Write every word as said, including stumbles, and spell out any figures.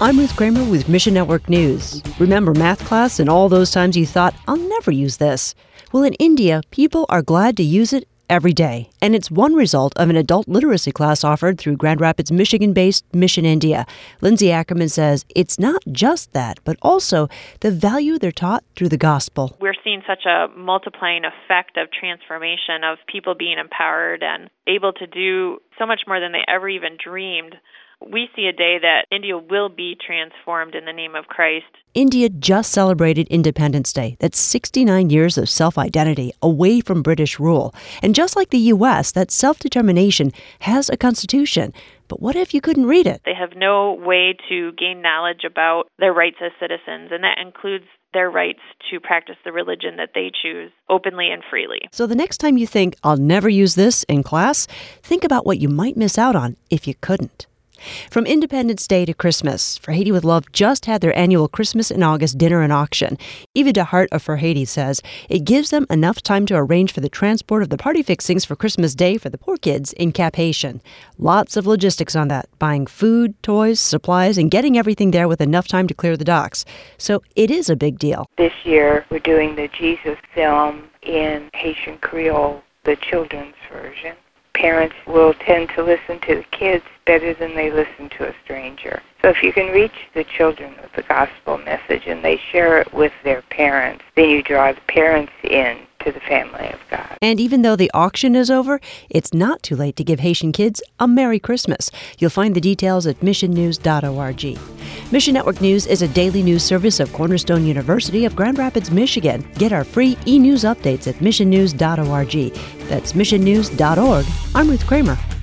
I'm Ruth Kramer with Mission Network News. Remember math class and all those times you thought, I'll never use this? Well, in India, people are glad to use it every day. And it's one result of an adult literacy class offered through Grand Rapids, Michigan-based Mission India. Lindsay Ackerman says it's not just that, but also the value they're taught through the gospel. We're seeing such a multiplying effect of transformation, of people being empowered and able to do so much more than they ever even dreamed. We see a day that India will be transformed in the name of Christ. India just celebrated Independence Day. That's sixty-nine years of self-identity away from British rule. And just like the U S, that self-determination has a constitution. But what if you couldn't read it? They have no way to gain knowledge about their rights as citizens, and that includes their rights to practice the religion that they choose openly and freely. So the next time you think, I'll never use this in class, think about what you might miss out on if you couldn't. From Independence Day to Christmas, For Haiti with Love just had their annual Christmas in August dinner and auction. Eva DeHart of For Haiti says it gives them enough time to arrange for the transport of the party fixings for Christmas Day for the poor kids in Cap Haitian. Lots of logistics on that, buying food, toys, supplies, and getting everything there with enough time to clear the docks. So it is a big deal. This year, we're doing the Jesus film in Haitian Creole, the children's version. Parents will tend to listen to the kids better than they listen to a stranger. So if you can reach the children with the gospel message and they share it with their parents, then you draw the parents in to the family of God. And even though the auction is over, it's not too late to give Haitian kids a Merry Christmas. You'll find the details at mission news dot org. Mission Network News is a daily news service of Cornerstone University of Grand Rapids, Michigan. Get our free e-news updates at mission news dot org. That's mission news dot org. I'm Ruth Kramer.